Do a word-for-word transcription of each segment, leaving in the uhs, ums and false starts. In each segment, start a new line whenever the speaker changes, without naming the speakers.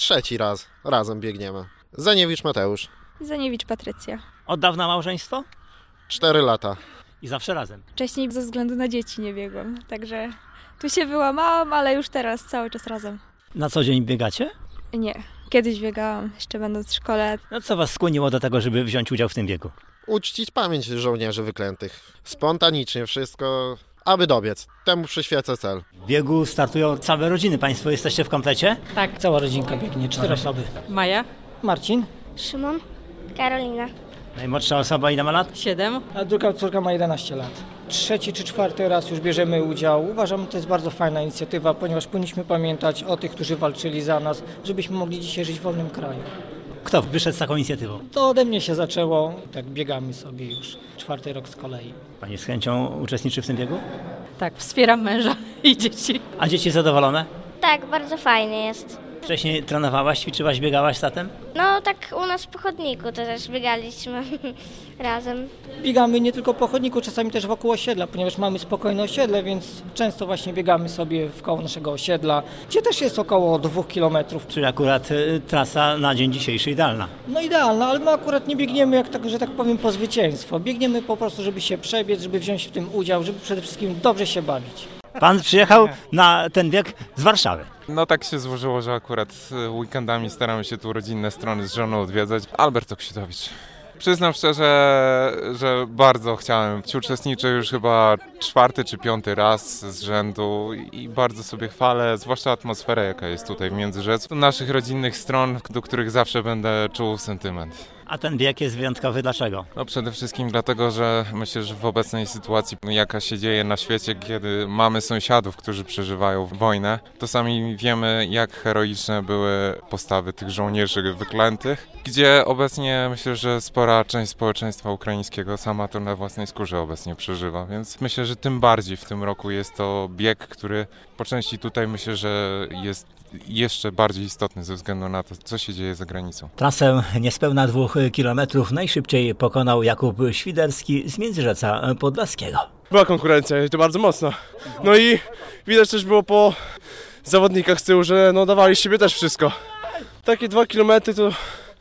trzeci raz razem biegniemy. Zaniewicz Mateusz.
Zaniewicz Patrycja.
Od dawna małżeństwo?
Cztery lata.
I zawsze razem.
Wcześniej ze względu na dzieci nie biegłam, także tu się wyłamałam, ale już teraz cały czas razem.
Na co dzień biegacie?
Nie, kiedyś biegałam, jeszcze będąc w szkole.
No co was skłoniło do tego, żeby wziąć udział w tym biegu?
Uczcić pamięć żołnierzy wyklętych. Spontanicznie wszystko, aby dobiec. Temu przyświeca cel.
W biegu startują całe rodziny. Państwo jesteście w komplecie?
Tak. Cała rodzinka biegnie, cztery osoby.
Maja,
Marcin,
Szymon, Karolina.
Najmłodsza osoba ile ma lat?
siedem.
a druga córka ma jedenaście lat. Trzeci czy czwarty raz już bierzemy udział. Uważam, to jest bardzo fajna inicjatywa, ponieważ powinniśmy pamiętać o tych, którzy walczyli za nas, żebyśmy mogli dzisiaj żyć w wolnym kraju.
Kto wyszedł z taką inicjatywą?
To ode mnie się zaczęło, tak biegamy sobie już czwarty rok z kolei.
Pani z chęcią uczestniczy w tym biegu?
Tak, wspieram męża i dzieci.
A dzieci zadowolone?
Tak, bardzo fajnie jest.
Wcześniej trenowałaś, ćwiczyłaś, biegałaś z tatem?
No tak u nas po chodniku to też biegaliśmy razem.
Biegamy nie tylko po chodniku, czasami też wokół osiedla, ponieważ mamy spokojne osiedle, więc często właśnie biegamy sobie wkoło naszego osiedla, gdzie też jest około dwóch kilometrów.
Czyli akurat y, trasa na dzień dzisiejszy idealna.
No idealna, ale my akurat nie biegniemy, jak tak, że tak powiem, po zwycięstwo. Biegniemy po prostu, żeby się przebiec, żeby wziąć w tym udział, żeby przede wszystkim dobrze się bawić.
Pan przyjechał na ten bieg z Warszawy.
No tak się złożyło, że akurat weekendami staramy się tu rodzinne strony z żoną odwiedzać. Albert Oksitowicz. Przyznam szczerze, że bardzo chciałem. Uczestniczę już chyba czwarty czy piąty raz z rzędu i bardzo sobie chwalę, zwłaszcza atmosferę, jaka jest tutaj w Międzyrzecku. Naszych rodzinnych stron, do których zawsze będę czuł sentyment.
A ten bieg jest wyjątkowy. Dlaczego?
No przede wszystkim dlatego, że myślę, że w obecnej sytuacji, jaka się dzieje na świecie, kiedy mamy sąsiadów, którzy przeżywają wojnę, to sami wiemy, jak heroiczne były postawy tych żołnierzy wyklętych, gdzie obecnie myślę, że spora część społeczeństwa ukraińskiego sama to na własnej skórze obecnie przeżywa, więc myślę, że tym bardziej w tym roku jest to bieg, który po części tutaj myślę, że jest jeszcze bardziej istotny ze względu na to, co się dzieje za granicą.
Trasę niespełna dwóch kilometrów najszybciej pokonał Jakub Świderski z Międzyrzeca Podlaskiego.
Była konkurencja i to bardzo mocno. No i widać też było po zawodnikach z tyłu, że no dawali z siebie też wszystko. Takie dwa kilometry to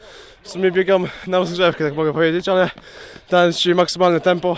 w sumie biegam na rozgrzewkę, tak mogę powiedzieć, ale dałem dzisiaj maksymalne tempo,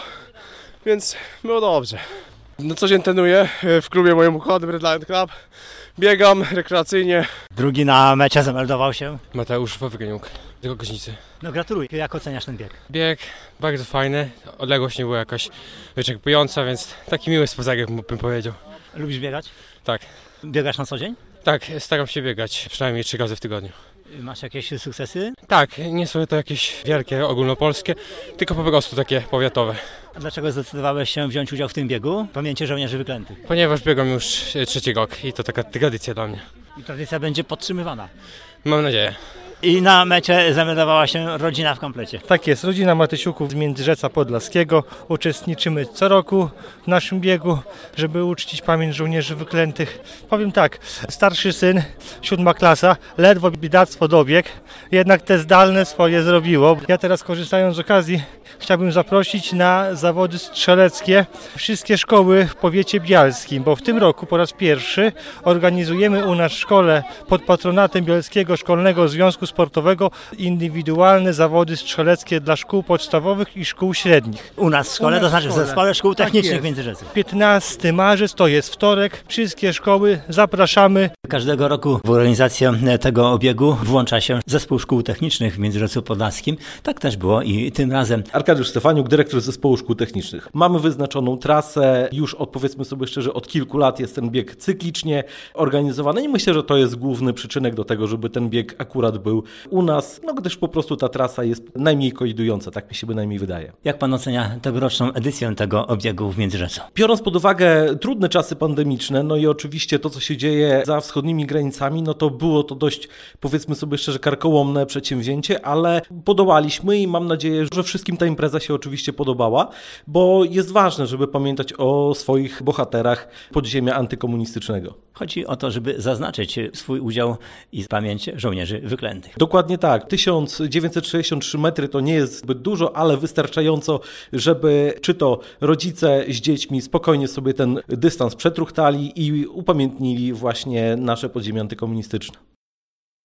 więc było dobrze. No co dzień trenuję w klubie moim uchodnym Red Lion Club. Biegam rekreacyjnie.
Drugi na mecie zameldował się
Mateusz Wawryniuk, tylko Koźnicy.
No gratuluję. Jak oceniasz ten bieg?
Bieg bardzo fajny, odległość nie była jakaś wyczerpująca, więc taki miły spozamek bym powiedział.
Lubisz biegać?
Tak.
Biegasz na co dzień?
Tak, staram się biegać przynajmniej trzy razy w tygodniu.
Masz jakieś sukcesy?
Tak, nie są to jakieś wielkie, ogólnopolskie, tylko po prostu takie powiatowe.
A dlaczego zdecydowałeś się wziąć udział w tym biegu? Pamięci żołnierzy wyklętych.
Ponieważ biegam już trzeci rok i to taka tradycja dla mnie.
I tradycja będzie podtrzymywana.
Mam nadzieję.
I na mecie zameldowała się rodzina w komplecie.
Tak jest, rodzina Matysiuków z Międzyrzeca Podlaskiego. Uczestniczymy co roku w naszym biegu, żeby uczcić pamięć żołnierzy wyklętych. Powiem tak, starszy syn, siódma klasa, ledwo biedactwo dobiegł, jednak te zdalne swoje zrobiło. Ja teraz, korzystając z okazji, chciałbym zaprosić na zawody strzeleckie wszystkie szkoły w powiecie bialskim, bo w tym roku po raz pierwszy organizujemy u nas w szkole pod patronatem Bielskiego Szkolnego Związku Sportowego indywidualne zawody strzeleckie dla szkół podstawowych i szkół średnich.
U nas w szkole, to znaczy w Zespole Szkół Technicznych w Międzyrzecu.
piętnastego marca to jest wtorek, wszystkie szkoły zapraszamy.
Każdego roku w organizację tego biegu włącza się Zespół Szkół Technicznych w Międzyrzecu Podlaskim. Tak też było i tym razem.
Arkadiusz Stefaniuk, dyrektor Zespołu Szkół Technicznych. Mamy wyznaczoną trasę, już od, powiedzmy sobie szczerze, od kilku lat jest ten bieg cyklicznie organizowany i myślę, że to jest główny przyczynek do tego, żeby ten bieg akurat był u nas, no gdyż po prostu ta trasa jest najmniej kolidująca, tak mi się bynajmniej wydaje.
Jak pan ocenia tegoroczną edycję tego biegu w Międzyrzecu?
Biorąc pod uwagę trudne czasy pandemiczne, no i oczywiście to, co się dzieje za wschodnimi granicami, no to było to dość, powiedzmy sobie szczerze, karkołomne przedsięwzięcie, ale podołaliśmy i mam nadzieję, że wszystkim ta impreza się oczywiście podobała, bo jest ważne, żeby pamiętać o swoich bohaterach podziemia antykomunistycznego.
Chodzi o to, żeby zaznaczyć swój udział i pamięć żołnierzy wyklętych.
Dokładnie tak. tysiąc dziewięćset sześćdziesiąt trzy metry to nie jest zbyt dużo, ale wystarczająco, żeby czy to rodzice z dziećmi spokojnie sobie ten dystans przetruchtali i upamiętnili właśnie nasze podziemie antykomunistyczne.